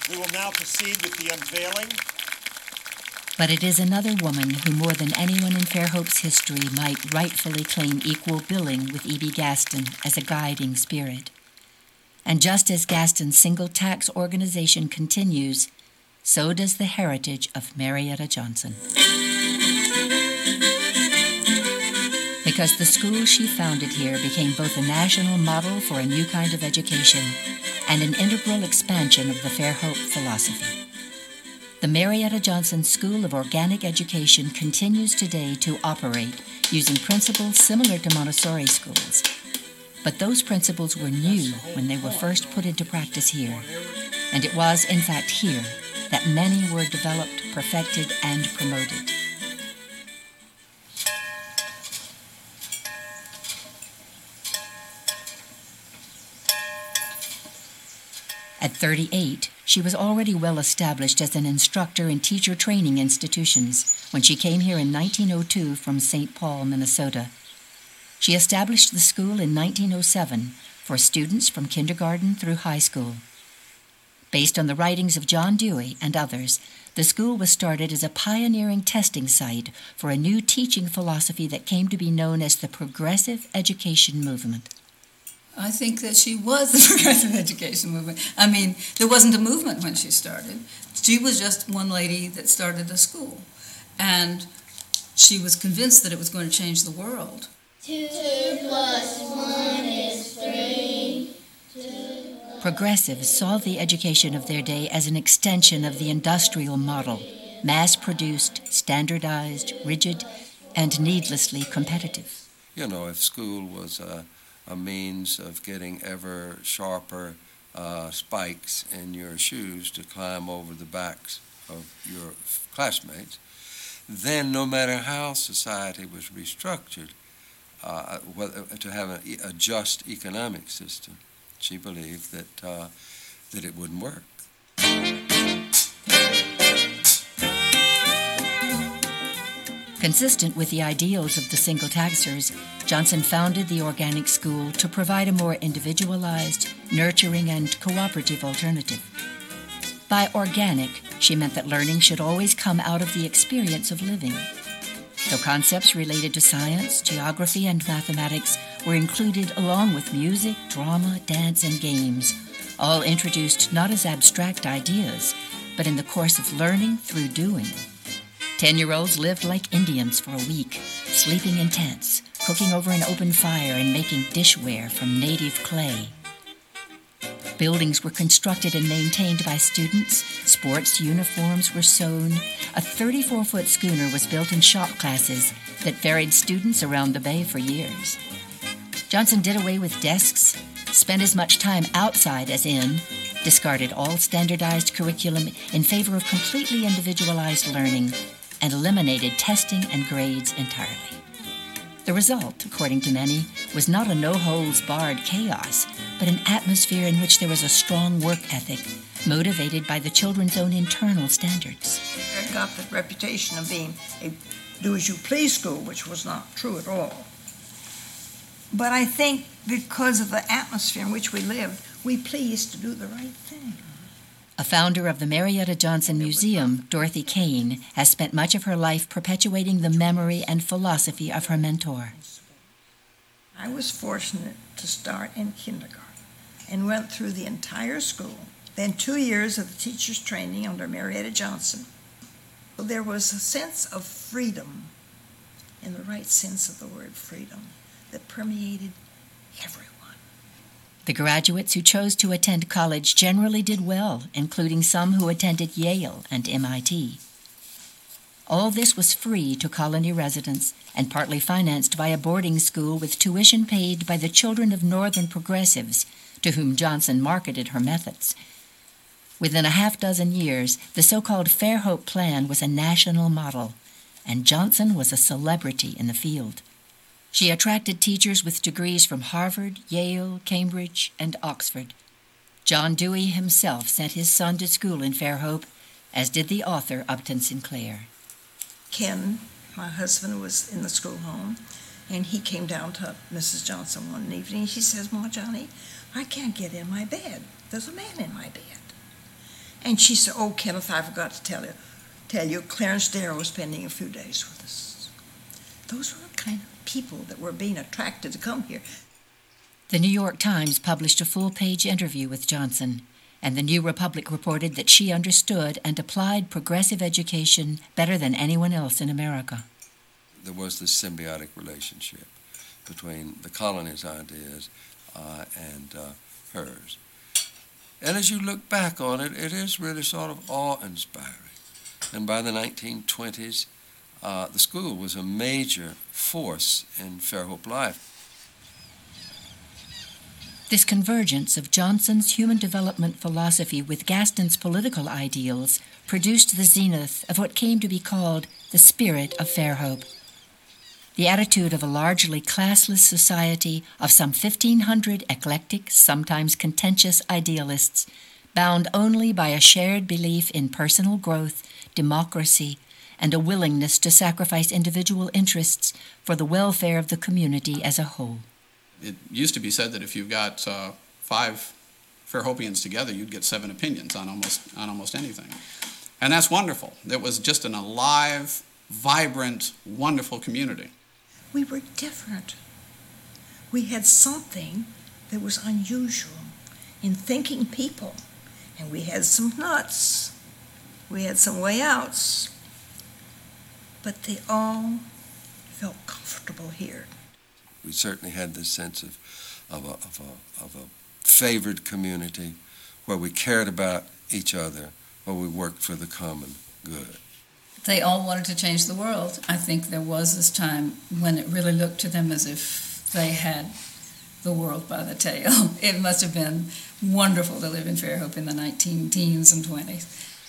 We will now proceed with the unveiling. But it is another woman who, more than anyone in Fairhope's history, might rightfully claim equal billing with E.B. Gaston as a guiding spirit. And just as Gaston's single tax organization continues, so does the heritage of Marietta Johnson. Because the school she founded here became both a national model for a new kind of education and an integral expansion of the Fairhope philosophy. The Marietta Johnson School of Organic Education continues today to operate using principles similar to Montessori schools. But those principles were new when they were first put into practice here. And it was, in fact, here that many were developed, perfected, and promoted. At 38, she was already well established as an instructor in teacher training institutions when she came here in 1902 from St. Paul, Minnesota. She established the school in 1907 for students from kindergarten through high school. Based on the writings of John Dewey and others, the school was started as a pioneering testing site for a new teaching philosophy that came to be known as the Progressive Education Movement. I think that she was the Progressive Education Movement. I mean, there wasn't a movement when she started. She was just one lady that started a school. And she was convinced that it was going to change the world. 2 plus 1 is 3. Progressives saw the education of their day as an extension of the industrial model, mass-produced, standardized, rigid, and needlessly competitive. You know, if school was a means of getting ever sharper spikes in your shoes to climb over the backs of your classmates, then no matter how society was restructured, to have a just economic system, she believed that it wouldn't work. Consistent with the ideals of the single taxers, Johnson founded the organic school to provide a more individualized, nurturing, and cooperative alternative. By organic, she meant that learning should always come out of the experience of living. Though concepts related to science, geography, and mathematics were included along with music, drama, dance, and games, all introduced not as abstract ideas, but in the course of learning through doing. 10-year-olds lived like Indians for a week, sleeping in tents, cooking over an open fire, and making dishware from native clay. Buildings were constructed and maintained by students, sports uniforms were sewn, a 34-foot schooner was built in shop classes that ferried students around the bay for years. Johnson did away with desks, spent as much time outside as in, discarded all standardized curriculum in favor of completely individualized learning, and eliminated testing and grades entirely. The result, according to many, was not a no-holds-barred chaos, but an atmosphere in which there was a strong work ethic, motivated by the children's own internal standards. It got the reputation of being a do-as-you-please school, which was not true at all. But I think because of the atmosphere in which we lived, we pleased to do the right thing. A founder of the Marietta Johnson Museum, Dorothy Kane, has spent much of her life perpetuating the memory and philosophy of her mentor. I was fortunate to start in kindergarten and went through the entire school, then 2 years of the teacher's training under Marietta Johnson. There was a sense of freedom, in the right sense of the word freedom, that permeated everyone. The graduates who chose to attend college generally did well, including some who attended Yale and MIT. All this was free to colony residents and partly financed by a boarding school with tuition paid by the children of Northern progressives, to whom Johnson marketed her methods. Within a half-dozen years, the so-called Fairhope Plan was a national model, and Johnson was a celebrity in the field. She attracted teachers with degrees from Harvard, Yale, Cambridge, and Oxford. John Dewey himself sent his son to school in Fairhope, as did the author Upton Sinclair. Ken, my husband, was in the schoolhome, and he came down to Mrs. Johnson one evening. He says, "Ma, Johnny, I can't get in my bed. There's a man in my bed." And she said, "Oh, Kenneth, I forgot to tell you, Clarence Darrow was spending a few days with us." Those were the kind of people that were being attracted to come here. The New York Times published a full-page interview with Johnson, and the New Republic reported that she understood and applied progressive education better than anyone else in America. There was this symbiotic relationship between the colony's ideas and hers. And as you look back on it, it is really sort of awe-inspiring. And by the 1920s, the school was a major force in Fairhope life. This convergence of Johnson's human development philosophy with Gaston's political ideals produced the zenith of what came to be called the spirit of Fairhope. The attitude of a largely classless society of some 1,500 eclectic, sometimes contentious idealists, bound only by a shared belief in personal growth, democracy, and a willingness to sacrifice individual interests for the welfare of the community as a whole. It used to be said that if you've got 5 Fairhopians together, you'd get 7 opinions on almost anything. And that's wonderful. It was just an alive, vibrant, wonderful community. We were different. We had something that was unusual in thinking people. And we had some nuts. We had some way outs. But they all felt comfortable here. We certainly had this sense of a favored community where we cared about each other, where we worked for the common good. They all wanted to change the world. I think there was this time when it really looked to them as if they had the world by the tail. It must have been wonderful to live in Fairhope in the 19-teens and 20s.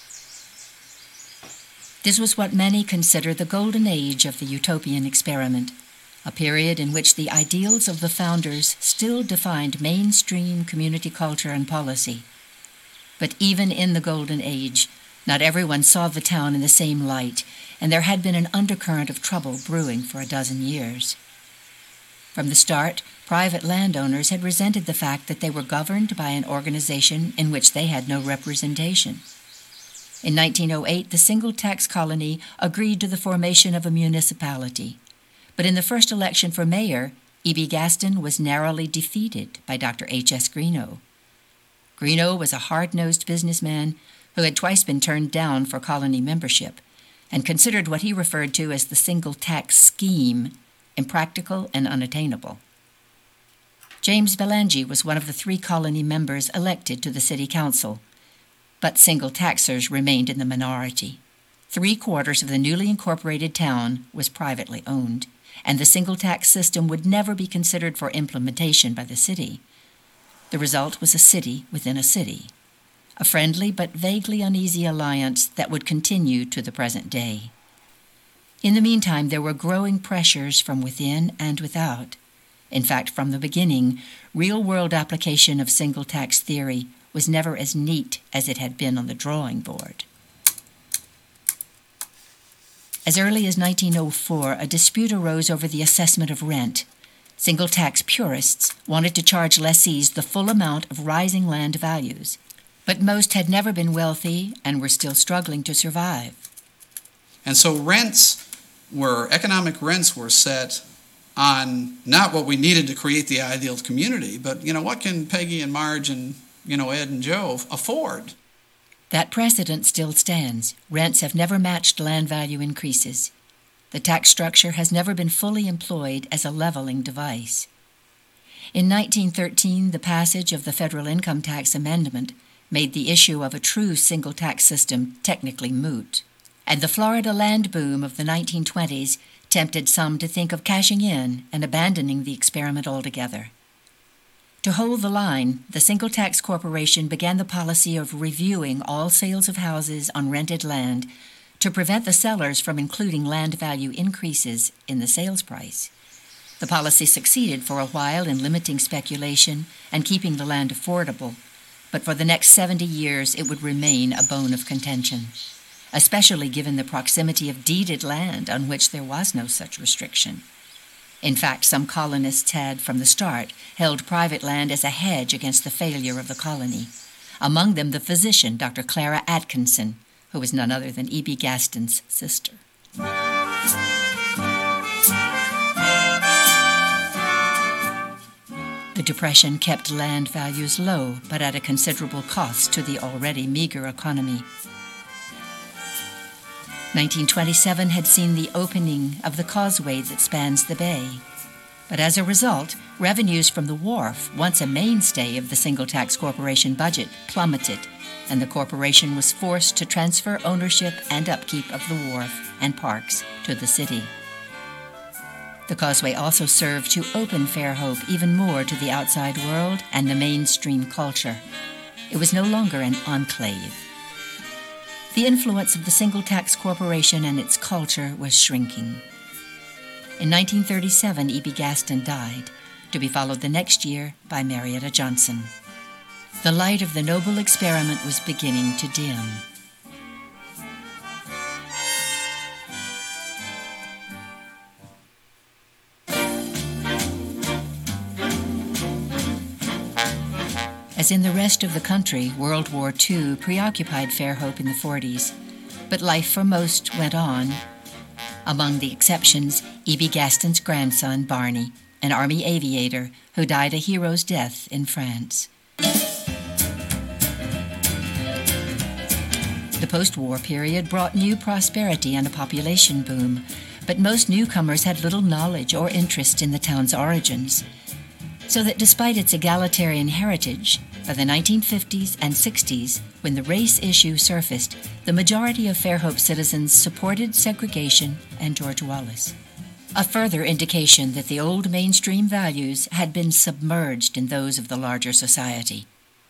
This was what many consider the golden age of the utopian experiment, a period in which the ideals of the founders still defined mainstream community culture and policy. But even in the golden age, not everyone saw the town in the same light, and there had been an undercurrent of trouble brewing for a dozen years. From the start, private landowners had resented the fact that they were governed by an organization in which they had no representation. In 1908, the single-tax colony agreed to the formation of a municipality. But in the first election for mayor, E.B. Gaston was narrowly defeated by Dr. H.S. Greenough. Greenough was a hard-nosed businessman who had twice been turned down for colony membership and considered what he referred to as the single-tax scheme impractical and unattainable. James Belangi was one of the 3 colony members elected to the city council, but single-taxers remained in the minority. 3/4 of the newly incorporated town was privately owned, and the single-tax system would never be considered for implementation by the city. The result was a city within a city, a friendly but vaguely uneasy alliance that would continue to the present day. In the meantime, there were growing pressures from within and without. In fact, from the beginning, real-world application of single-tax theory was never as neat as it had been on the drawing board. As early as 1904, a dispute arose over the assessment of rent. Single-tax purists wanted to charge lessees the full amount of rising land values, but most had never been wealthy and were still struggling to survive. And so economic rents were set on not what we needed to create the ideal community, but, what can Peggy and Marge and, Ed and Joe afford? That precedent still stands. Rents have never matched land value increases. The tax structure has never been fully employed as a leveling device. In 1913, the passage of the Federal Income Tax Amendment made the issue of a true single-tax system technically moot, and the Florida land boom of the 1920s tempted some to think of cashing in and abandoning the experiment altogether. To hold the line, the Single Tax Corporation began the policy of reviewing all sales of houses on rented land to prevent the sellers from including land value increases in the sales price. The policy succeeded for a while in limiting speculation and keeping the land affordable, but for the next 70 years it would remain a bone of contention, especially given the proximity of deeded land on which there was no such restriction. In fact, some colonists had, from the start, held private land as a hedge against the failure of the colony, among them the physician, Dr. Clara Atkinson, who was none other than E.B. Gaston's sister. The Depression kept land values low, but at a considerable cost to the already meager economy. 1927 had seen the opening of the causeway that spans the bay. But as a result, revenues from the wharf, once a mainstay of the Single Tax Corporation budget, plummeted, and the corporation was forced to transfer ownership and upkeep of the wharf and parks to the city. The causeway also served to open Fairhope even more to the outside world and the mainstream culture. It was no longer an enclave. The influence of the Single Tax Corporation and its culture was shrinking. In 1937, E.B. Gaston died, to be followed the next year by Marietta Johnson. The light of the noble experiment was beginning to dim. As in the rest of the country, World War II preoccupied Fairhope in the 40s, but life for most went on. Among the exceptions, E.B. Gaston's grandson, Barney, an Army aviator who died a hero's death in France. The post-war period brought new prosperity and a population boom, but most newcomers had little knowledge or interest in the town's origins. So that despite its egalitarian heritage, by the 1950s and 60s, when the race issue surfaced, the majority of Fairhope citizens supported segregation and George Wallace. A further indication that the old mainstream values had been submerged in those of the larger society.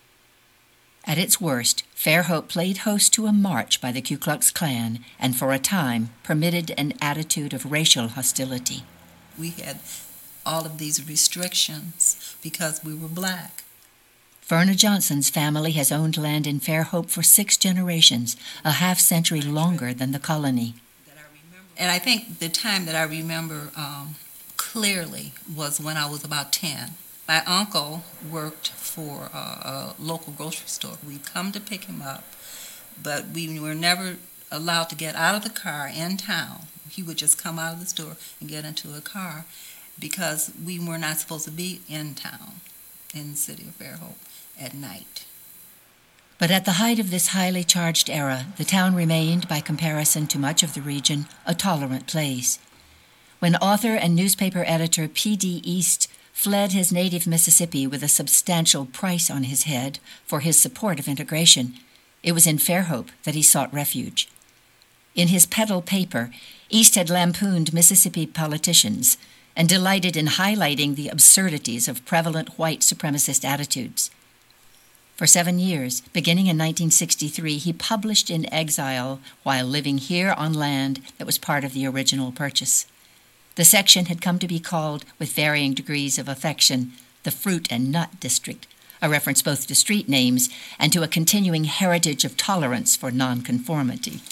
At its worst, Fairhope played host to a march by the Ku Klux Klan and for a time permitted an attitude of racial hostility. We had all of these restrictions because we were black. Verna Johnson's family has owned land in Fairhope for 6 generations, a half-century longer than the colony. And I think the time that I remember clearly was when I was about 10. My uncle worked for a local grocery store. We'd come to pick him up, but we were never allowed to get out of the car in town. He would just come out of the store and get into a car because we were not supposed to be in town, in the city of Fairhope, at night. But at the height of this highly charged era, the town remained, by comparison to much of the region, a tolerant place. When author and newspaper editor P.D. East fled his native Mississippi with a substantial price on his head for his support of integration, it was in Fairhope that he sought refuge. In his pedal paper, East had lampooned Mississippi politicians and delighted in highlighting the absurdities of prevalent white supremacist attitudes. For 7 years, beginning in 1963, he published in exile while living here on land that was part of the original purchase. The section had come to be called, with varying degrees of affection, the Fruit and Nut District, a reference both to street names and to a continuing heritage of tolerance for nonconformity.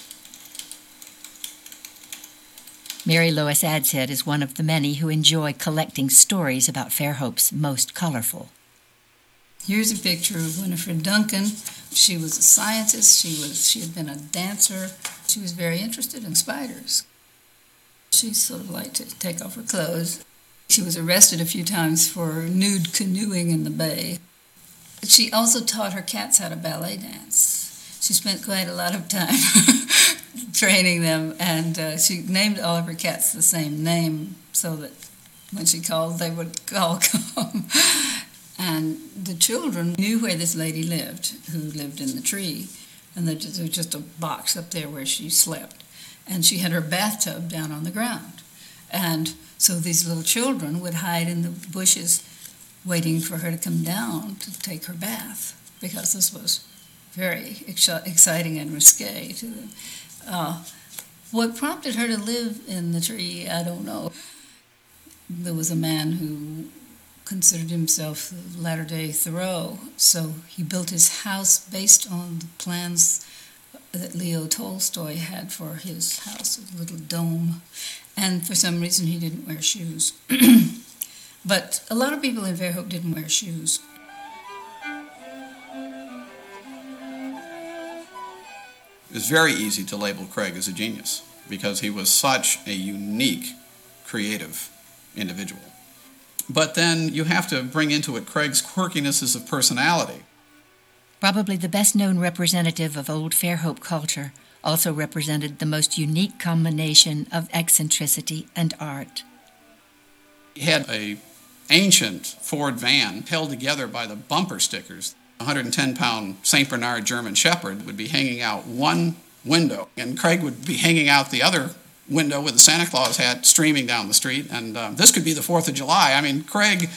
Mary Lois Adshead is one of the many who enjoy collecting stories about Fairhope's most colorful. Here's a picture of Winifred Duncan. She was a scientist. She had been a dancer. She was very interested in spiders. She sort of liked to take off her clothes. She was arrested a few times for nude canoeing in the bay. She also taught her cats how to ballet dance. She spent quite a lot of time training them, and she named all of her cats the same name so that when she called, they would all come. And the children knew where this lady lived, who lived in the tree, and there was just a box up there where she slept. And she had her bathtub down on the ground. And so these little children would hide in the bushes waiting for her to come down to take her bath, because this was very exciting and risque to them. What prompted her to live in the tree, I don't know. There was a man who considered himself the Latter-day Thoreau, so he built his house based on the plans that Leo Tolstoy had for his house, a little dome, and for some reason he didn't wear shoes. But a lot of people in Fairhope didn't wear shoes. it's very easy to label Craig as a genius because he was such a unique, creative individual. But then you have to bring into it Craig's quirkinesses of personality. Probably the best-known representative of old Fairhope culture, also represented the most unique combination of eccentricity and art. He had an ancient Ford van held together by the bumper stickers. A 110-pound St. Bernard German Shepherd would be hanging out one window, and Craig would be hanging out the other window with a Santa Claus hat streaming down the street, and this could be the 4th of July. I mean, Craig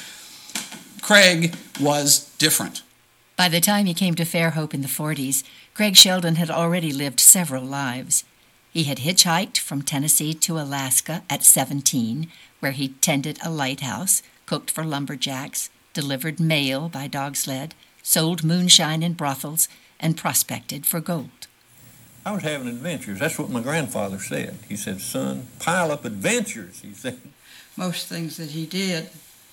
was different. By the time he came to Fairhope in the 40s, Craig Sheldon had already lived several lives. He had hitchhiked from Tennessee to Alaska at 17, where he tended a lighthouse, cooked for lumberjacks, delivered mail by dog sled, sold moonshine in brothels, and prospected for gold. I was having adventures. That's what my grandfather said. He said, son, pile up adventures, he said. Most things that he did,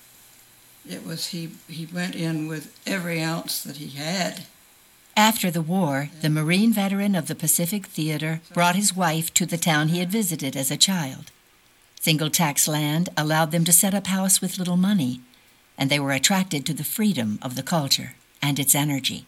it was he went in with every ounce that he had. After the war, the Marine veteran of the Pacific Theater brought his wife to the town he had visited as a child. Single tax land allowed them to set up house with little money, and they were attracted to the freedom of the culture and its energy.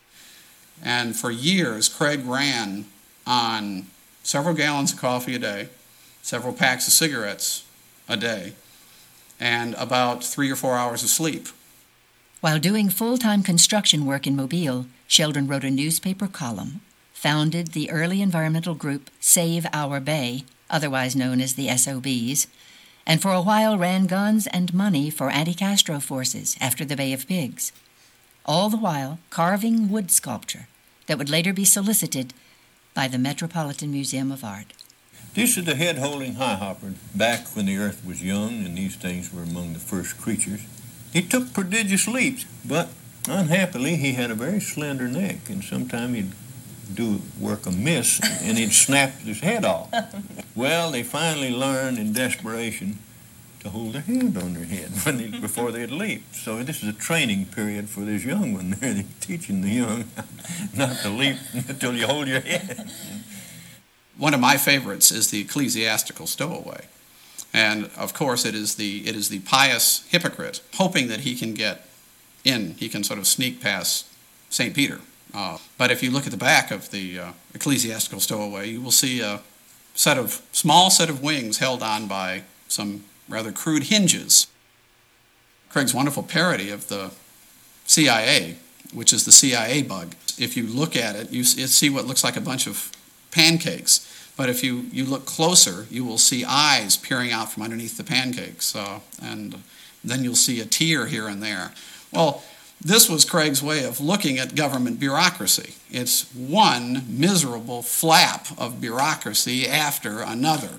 And for years, Craig ran on several gallons of coffee a day, several packs of cigarettes a day, and about 3 or 4 hours of sleep. While doing full-time construction work in Mobile, Sheldon wrote a newspaper column, founded the early environmental group Save Our Bay, otherwise known as the SOBs, and for a while ran guns and money for anti-Castro forces after the Bay of Pigs, all the while carving wood sculpture that would later be solicited by the Metropolitan Museum of Art. This is the head-holding highhopper back when the earth was young and these things were among the first creatures. He took prodigious leaps, but unhappily he had a very slender neck, and sometimes he'd do work amiss and he'd snap his head off. Well, they finally learned in desperation to hold their hand on their head before they'd leap. So this is a training period for this young one. They're teaching the young not to leap until you hold your head. One of my favorites is the ecclesiastical stowaway. And of course it is the pious hypocrite hoping that he can get in, he can sort of sneak past St. Peter. But if you look at the back of the ecclesiastical stowaway, you will see a small set of wings held on by some rather crude hinges. Craig's wonderful parody of the CIA, which is the CIA bug. If you look at it, you see what looks like a bunch of pancakes. But if you look closer, you will see eyes peering out from underneath the pancakes. And then you'll see a tear here and there. Well, this was Craig's way of looking at government bureaucracy. It's one miserable flap of bureaucracy after another.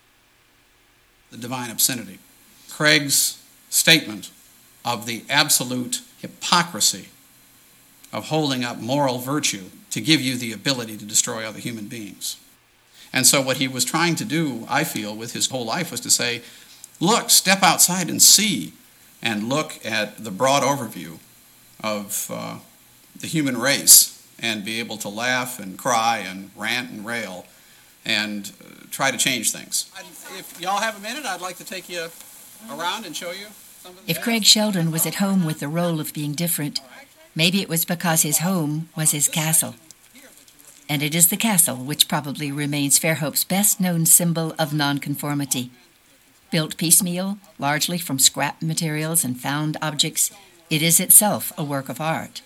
The divine obscenity. Craig's statement of the absolute hypocrisy of holding up moral virtue to give you the ability to destroy other human beings. And so what he was trying to do, I feel, with his whole life was to say, look, step outside and see, and look at the broad overview of the human race and be able to laugh and cry and rant and rail and try to change things. If y'all have a minute, I'd like to take you around and show you some of the If Craig Sheldon was at home with the role of being different, maybe it was because his home was his castle. And it is the castle which probably remains Fairhope's best-known symbol of nonconformity. Built piecemeal, largely from scrap materials and found objects, it is itself a work of art.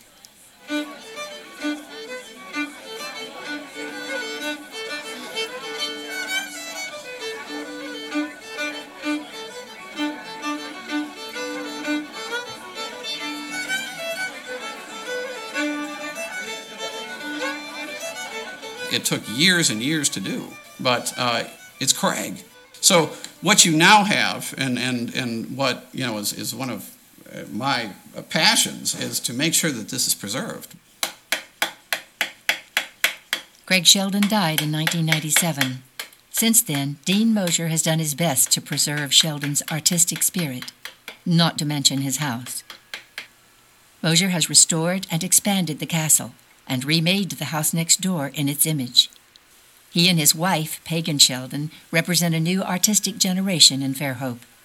It took years and years to do, but it's Craig. So what you now have, and what is one of my passions, is to make sure that this is preserved. Craig Sheldon died in 1997. Since then, Dean Mosier has done his best to preserve Sheldon's artistic spirit, not to mention his house. Mosier has restored and expanded the castle and remade the house next door in its image. He and his wife, Pagan Sheldon, represent a new artistic generation in Fairhope.